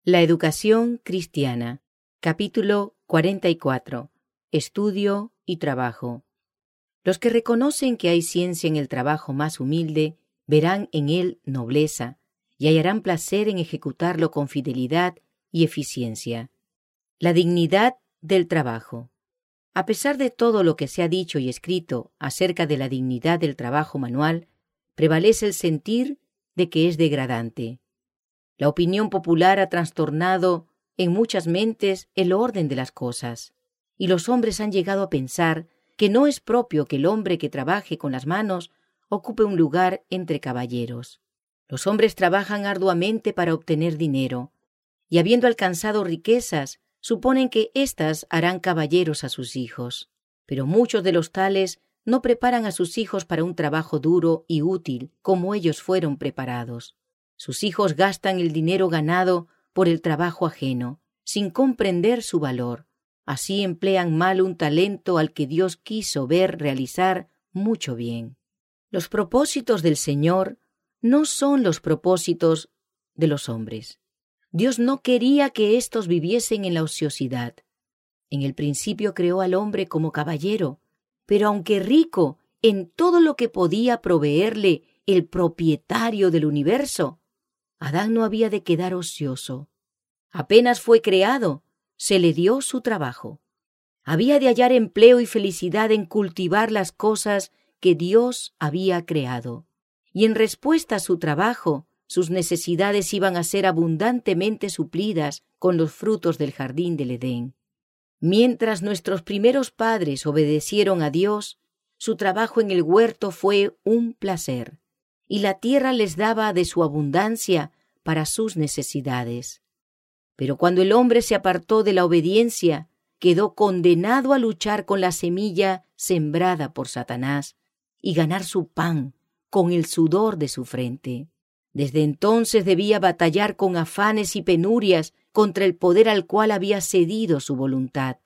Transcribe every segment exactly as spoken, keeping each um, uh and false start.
La educación cristiana. Capítulo cuarenta y cuatro. Estudio y trabajo. Los que reconocen que hay ciencia en el trabajo más humilde, verán en él nobleza y hallarán placer en ejecutarlo con fidelidad y eficiencia. La dignidad del trabajo. A pesar de todo lo que se ha dicho y escrito acerca de la dignidad del trabajo manual, prevalece el sentir de que es degradante. La opinión popular ha trastornado en muchas mentes el orden de las cosas, y los hombres han llegado a pensar que no es propio que el hombre que trabaje con las manos ocupe un lugar entre caballeros. Los hombres trabajan arduamente para obtener dinero, y habiendo alcanzado riquezas, suponen que éstas harán caballeros a sus hijos. Pero muchos de los tales no preparan a sus hijos para un trabajo duro y útil como ellos fueron preparados. Sus hijos gastan el dinero ganado por el trabajo ajeno, sin comprender su valor. Así emplean mal un talento al que Dios quiso ver realizar mucho bien. Los propósitos del Señor no son los propósitos de los hombres. Dios no quería que éstos viviesen en la ociosidad. En el principio creó al hombre como caballero, pero aunque rico en todo lo que podía proveerle el propietario del universo, Adán no había de quedar ocioso. Apenas fue creado, se le dio su trabajo. Había de hallar empleo y felicidad en cultivar las cosas que Dios había creado. Y en respuesta a su trabajo, sus necesidades iban a ser abundantemente suplidas con los frutos del jardín del Edén. Mientras nuestros primeros padres obedecieron a Dios, su trabajo en el huerto fue un placer, y la tierra les daba de su abundancia para sus necesidades. Pero cuando el hombre se apartó de la obediencia, quedó condenado a luchar con la semilla sembrada por Satanás y ganar su pan con el sudor de su frente. Desde entonces debía batallar con afanes y penurias contra el poder al cual había cedido su voluntad.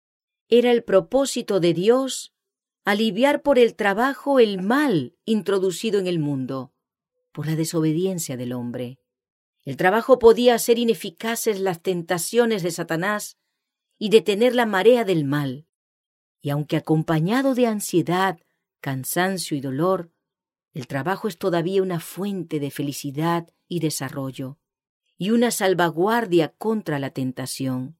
Era el propósito de Dios aliviar por el trabajo el mal introducido en el mundo por la desobediencia del hombre. El trabajo podía hacer ineficaces las tentaciones de Satanás y detener la marea del mal. Y aunque acompañado de ansiedad, cansancio y dolor, el trabajo es todavía una fuente de felicidad y desarrollo, y una salvaguardia contra la tentación.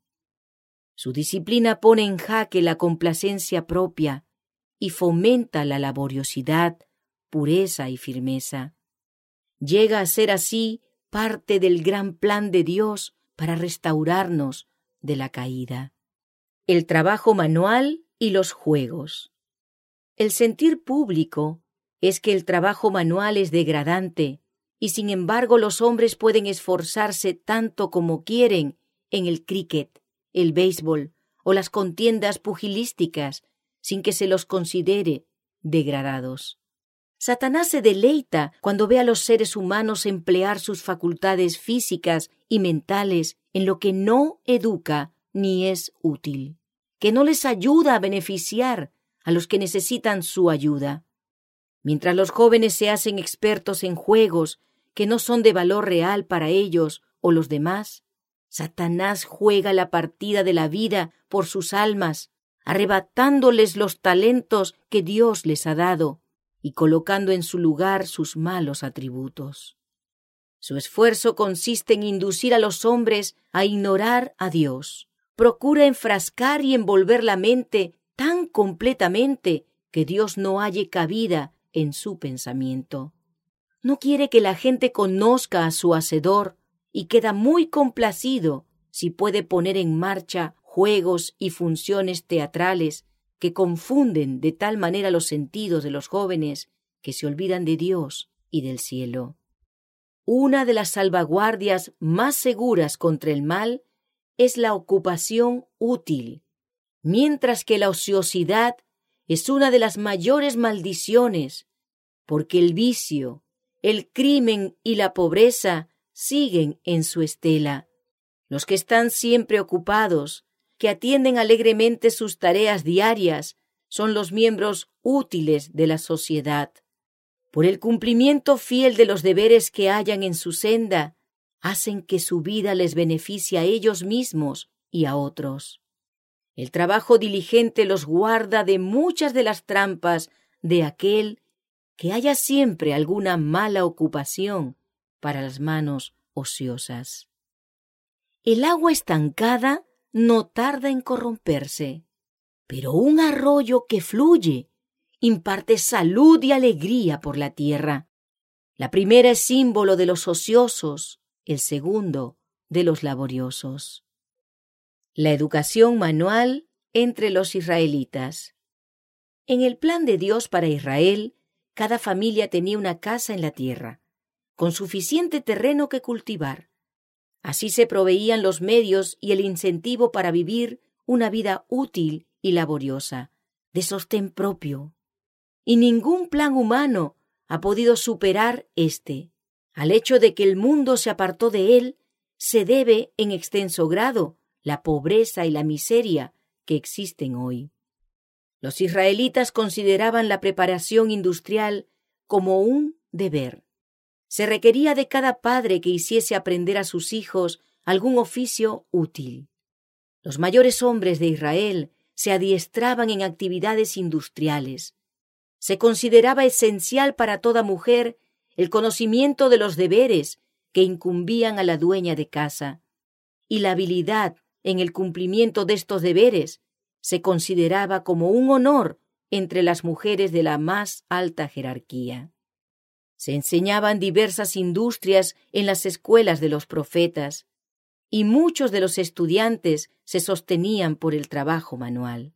Su disciplina pone en jaque la complacencia propia y fomenta la laboriosidad, pureza y firmeza. Llega a ser así parte del gran plan de Dios para restaurarnos de la caída. El trabajo manual y los juegos. El sentir público es que el trabajo manual es degradante, y sin embargo los hombres pueden esforzarse tanto como quieren en el cricket, el béisbol o las contiendas pugilísticas, sin que se los considere degradados. Satanás se deleita cuando ve a los seres humanos emplear sus facultades físicas y mentales en lo que no educa ni es útil, que no les ayuda a beneficiar a los que necesitan su ayuda. Mientras los jóvenes se hacen expertos en juegos que no son de valor real para ellos o los demás, Satanás juega la partida de la vida por sus almas, arrebatándoles los talentos que Dios les ha dado y colocando en su lugar sus malos atributos. Su esfuerzo consiste en inducir a los hombres a ignorar a Dios. Procura enfrascar y envolver la mente tan completamente que Dios no halle cabida en su pensamiento. No quiere que la gente conozca a su Hacedor y queda muy complacido si puede poner en marcha juegos y funciones teatrales que confunden de tal manera los sentidos de los jóvenes que se olvidan de Dios y del cielo. Una de las salvaguardias más seguras contra el mal es la ocupación útil, mientras que la ociosidad es una de las mayores maldiciones, porque el vicio, el crimen y la pobreza siguen en su estela. Los que están siempre ocupados, que atienden alegremente sus tareas diarias, son los miembros útiles de la sociedad. Por el cumplimiento fiel de los deberes que hallan en su senda, hacen que su vida les beneficie a ellos mismos y a otros. El trabajo diligente los guarda de muchas de las trampas de aquel que haya siempre alguna mala ocupación para las manos ociosas. El agua estancada no tarda en corromperse, pero un arroyo que fluye imparte salud y alegría por la tierra. La primera es símbolo de los ociosos, el segundo de los laboriosos. La educación manual entre los israelitas. En el plan de Dios para Israel, cada familia tenía una casa en la tierra, con suficiente terreno que cultivar. Así se proveían los medios y el incentivo para vivir una vida útil y laboriosa, de sostén propio. Y ningún plan humano ha podido superar este. Al hecho de que el mundo se apartó de él, se debe en extenso grado la pobreza y la miseria que existen hoy. Los israelitas consideraban la preparación industrial como un deber. Se requería de cada padre que hiciese aprender a sus hijos algún oficio útil. Los mayores hombres de Israel se adiestraban en actividades industriales. Se consideraba esencial para toda mujer el conocimiento de los deberes que incumbían a la dueña de casa, y la habilidad en el cumplimiento de estos deberes se consideraba como un honor entre las mujeres de la más alta jerarquía. Se enseñaban diversas industrias en las escuelas de los profetas, y muchos de los estudiantes se sostenían por el trabajo manual.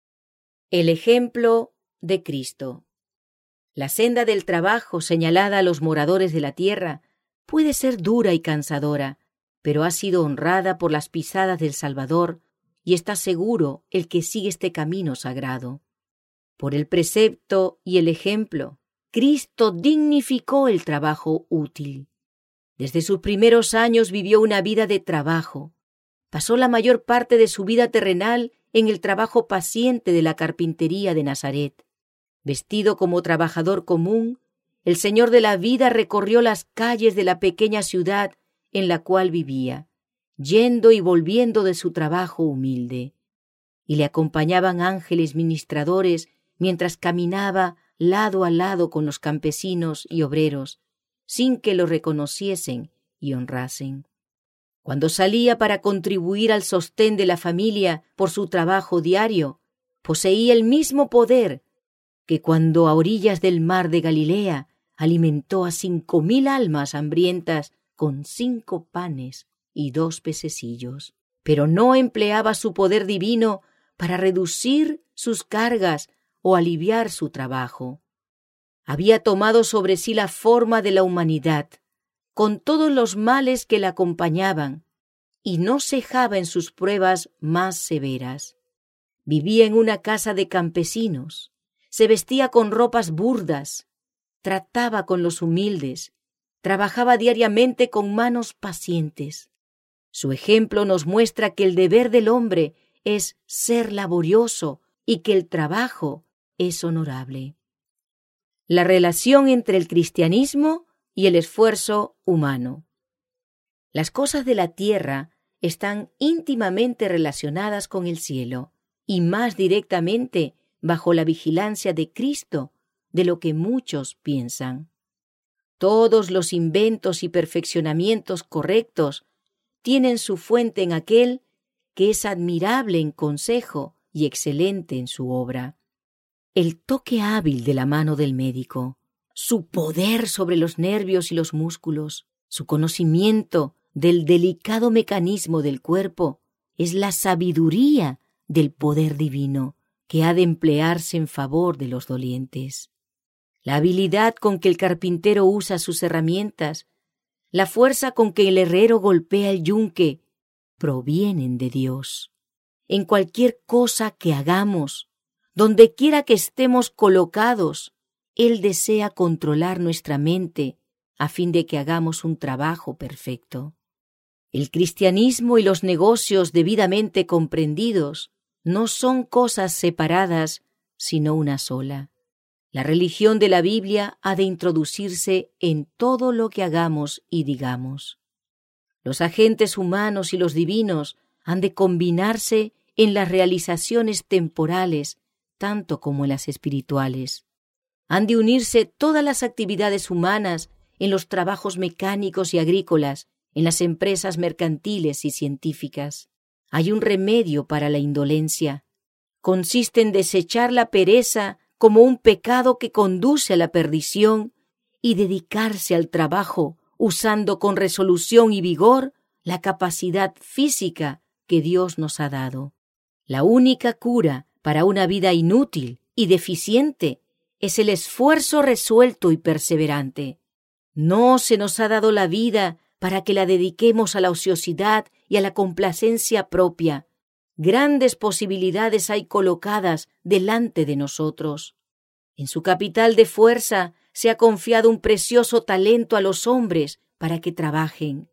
El ejemplo de Cristo. La senda del trabajo señalada a los moradores de la tierra puede ser dura y cansadora, pero ha sido honrada por las pisadas del Salvador, y está seguro el que sigue este camino sagrado. Por el precepto y el ejemplo, Cristo dignificó el trabajo útil. Desde sus primeros años vivió una vida de trabajo. Pasó la mayor parte de su vida terrenal en el trabajo paciente de la carpintería de Nazaret. Vestido como trabajador común, el Señor de la vida recorrió las calles de la pequeña ciudad en la cual vivía, yendo y volviendo de su trabajo humilde. Y le acompañaban ángeles ministradores mientras caminaba lado a lado con los campesinos y obreros, sin que lo reconociesen y honrasen. Cuando salía para contribuir al sostén de la familia por su trabajo diario, poseía el mismo poder que cuando a orillas del mar de Galilea alimentó a cinco mil almas hambrientas con cinco panes y dos pececillos. Pero no empleaba su poder divino para reducir sus cargas o aliviar su trabajo. Había tomado sobre sí la forma de la humanidad, con todos los males que la acompañaban, y no cejaba en sus pruebas más severas. Vivía en una casa de campesinos, se vestía con ropas burdas, trataba con los humildes, trabajaba diariamente con manos pacientes. Su ejemplo nos muestra que el deber del hombre es ser laborioso y que el trabajo es honorable. La relación entre el cristianismo y el esfuerzo humano. Las cosas de la tierra están íntimamente relacionadas con el cielo y más directamente bajo la vigilancia de Cristo de lo que muchos piensan. Todos los inventos y perfeccionamientos correctos tienen su fuente en aquel que es admirable en consejo y excelente en su obra. El toque hábil de la mano del médico, su poder sobre los nervios y los músculos, su conocimiento del delicado mecanismo del cuerpo, es la sabiduría del poder divino que ha de emplearse en favor de los dolientes. La habilidad con que el carpintero usa sus herramientas, la fuerza con que el herrero golpea el yunque, provienen de Dios. En cualquier cosa que hagamos, donde quiera que estemos colocados, Él desea controlar nuestra mente a fin de que hagamos un trabajo perfecto. El cristianismo y los negocios debidamente comprendidos no son cosas separadas, sino una sola. La religión de la Biblia ha de introducirse en todo lo que hagamos y digamos. Los agentes humanos y los divinos han de combinarse en las realizaciones temporales, tanto como en las espirituales. Han de unirse todas las actividades humanas en los trabajos mecánicos y agrícolas, en las empresas mercantiles y científicas. Hay un remedio para la indolencia. Consiste en desechar la pereza como un pecado que conduce a la perdición y dedicarse al trabajo usando con resolución y vigor la capacidad física que Dios nos ha dado. La única cura para una vida inútil y deficiente es el esfuerzo resuelto y perseverante. No se nos ha dado la vida para que la dediquemos a la ociosidad y a la complacencia propia. Grandes posibilidades hay colocadas delante de nosotros. En su capital de fuerza se ha confiado un precioso talento a los hombres para que trabajen.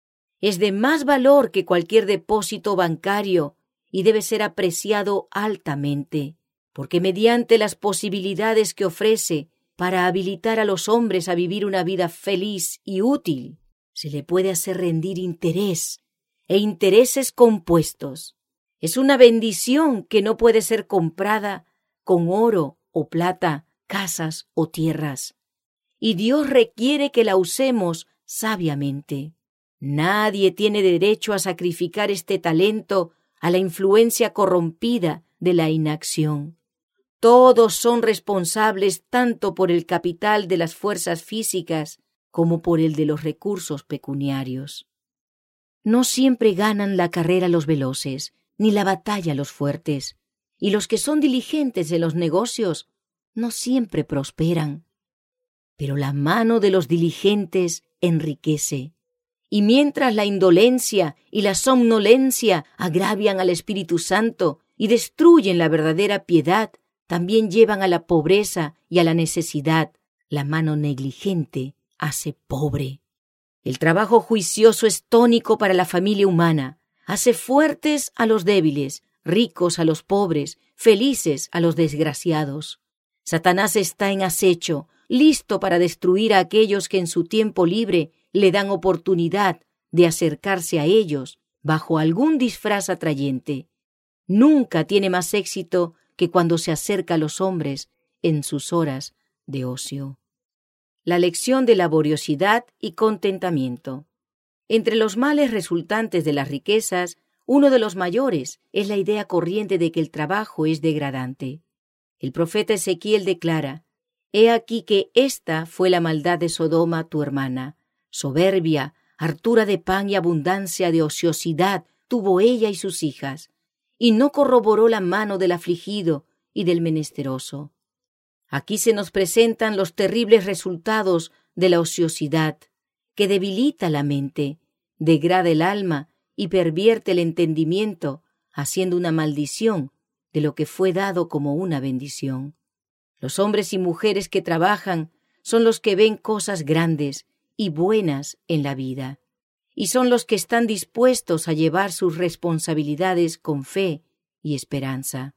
Es de más valor que cualquier depósito bancario y debe ser apreciado altamente, porque mediante las posibilidades que ofrece para habilitar a los hombres a vivir una vida feliz y útil, se le puede hacer rendir interés e intereses compuestos. Es una bendición que no puede ser comprada con oro o plata, casas o tierras, y Dios requiere que la usemos sabiamente. Nadie tiene derecho a sacrificar este talento a la influencia corrompida de la inacción. Todos son responsables tanto por el capital de las fuerzas físicas como por el de los recursos pecuniarios. No siempre ganan la carrera los veloces, ni la batalla los fuertes, y los que son diligentes en los negocios no siempre prosperan. Pero la mano de los diligentes enriquece, y mientras la indolencia y la somnolencia agravian al Espíritu Santo y destruyen la verdadera piedad, también llevan a la pobreza y a la necesidad. La mano negligente hace pobre. El trabajo juicioso es tónico para la familia humana. Hace fuertes a los débiles, ricos a los pobres, felices a los desgraciados. Satanás está en acecho, listo para destruir a aquellos que en su tiempo libre le dan oportunidad de acercarse a ellos bajo algún disfraz atrayente. Nunca tiene más éxito que cuando se acerca a los hombres en sus horas de ocio. La lección de laboriosidad y contentamiento. Entre los males resultantes de las riquezas, uno de los mayores es la idea corriente de que el trabajo es degradante. El profeta Ezequiel declara: «He aquí que esta fue la maldad de Sodoma tu hermana. Soberbia, hartura de pan y abundancia de ociosidad tuvo ella y sus hijas, y no corroboró la mano del afligido y del menesteroso». Aquí se nos presentan los terribles resultados de la ociosidad, que debilita la mente, degrada el alma y pervierte el entendimiento, haciendo una maldición de lo que fue dado como una bendición. Los hombres y mujeres que trabajan son los que ven cosas grandes y buenas en la vida, y son los que están dispuestos a llevar sus responsabilidades con fe y esperanza.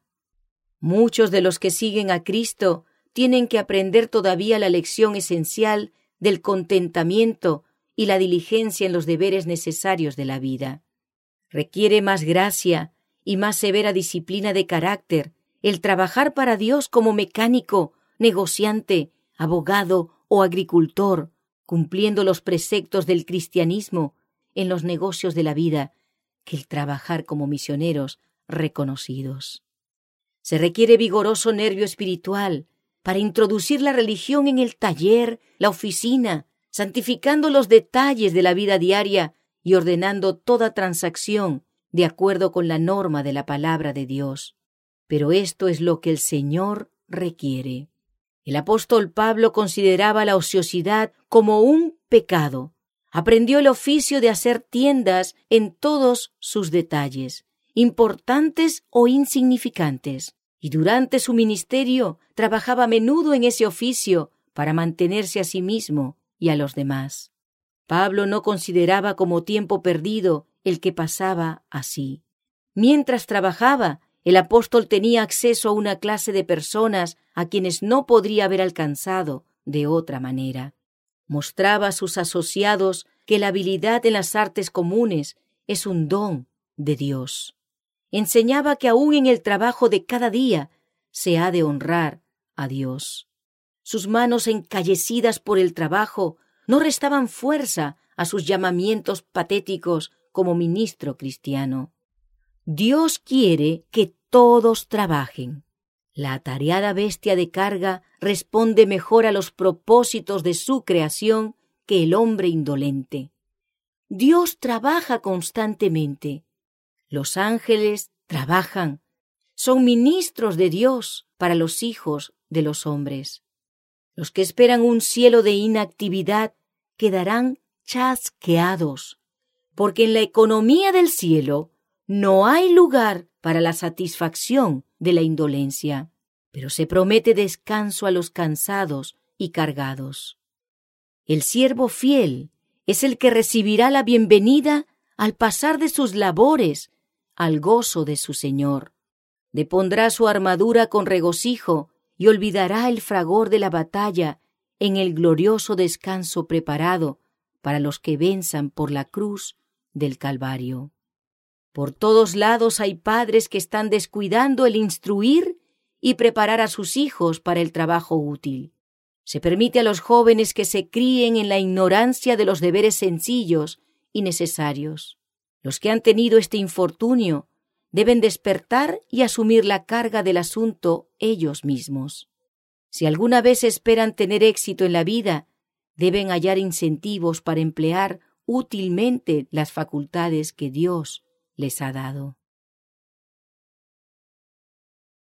Muchos de los que siguen a Cristo tienen que aprender todavía la lección esencial del contentamiento y la diligencia en los deberes necesarios de la vida. Requiere más gracia y más severa disciplina de carácter el trabajar para Dios como mecánico, negociante, abogado o agricultor, cumpliendo los preceptos del cristianismo en los negocios de la vida, que el trabajar como misioneros reconocidos. Se requiere vigoroso nervio espiritual para introducir la religión en el taller, la oficina, santificando los detalles de la vida diaria y ordenando toda transacción de acuerdo con la norma de la palabra de Dios. Pero esto es lo que el Señor requiere. El apóstol Pablo consideraba la ociosidad como un pecado. Aprendió el oficio de hacer tiendas en todos sus detalles, importantes o insignificantes, y durante su ministerio trabajaba a menudo en ese oficio para mantenerse a sí mismo y a los demás. Pablo no consideraba como tiempo perdido el que pasaba así. Mientras trabajaba, el apóstol tenía acceso a una clase de personas a quienes no podría haber alcanzado de otra manera. Mostraba a sus asociados que la habilidad en las artes comunes es un don de Dios. Enseñaba que aún en el trabajo de cada día se ha de honrar a Dios. Sus manos encallecidas por el trabajo no restaban fuerza a sus llamamientos patéticos como ministro cristiano. Dios quiere que todos trabajen. La atareada bestia de carga responde mejor a los propósitos de su creación que el hombre indolente. Dios trabaja constantemente. Los ángeles trabajan. Son ministros de Dios para los hijos de los hombres. Los que esperan un cielo de inactividad quedarán chasqueados, porque en la economía del cielo no hay lugar para la satisfacción de la indolencia, pero se promete descanso a los cansados y cargados. El siervo fiel es el que recibirá la bienvenida al pasar de sus labores al gozo de su Señor. Depondrá su armadura con regocijo y olvidará el fragor de la batalla en el glorioso descanso preparado para los que venzan por la cruz del Calvario. Por todos lados hay padres que están descuidando el instruir y preparar a sus hijos para el trabajo útil. Se permite a los jóvenes que se críen en la ignorancia de los deberes sencillos y necesarios. Los que han tenido este infortunio deben despertar y asumir la carga del asunto ellos mismos. Si alguna vez esperan tener éxito en la vida, deben hallar incentivos para emplear útilmente las facultades que Dios les ha dado.